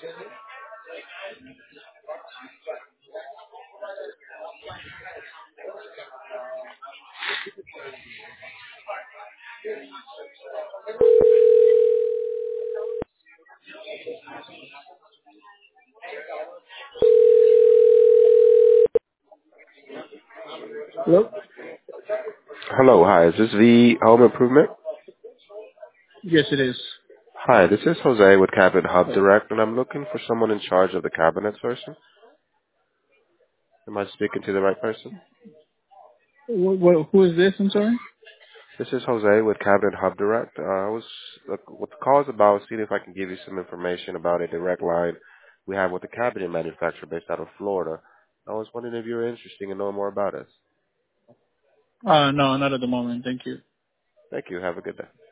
Hello? Hello, hi. Is this the Home Improvement? Yes, it is. Hi, this is Jose with Cabinet Hub Direct, and I'm looking for someone in charge of the cabinet sourcing. Am I speaking to the right person? Who is this? I'm sorry. This is Jose with Cabinet Hub Direct. What the call is about is seeing if I can give you some information about a direct line we have with a cabinet manufacturer based out of Florida. I was wondering if you're interested in knowing more about us. No, not at the moment. Thank you. Thank you. Have a good day.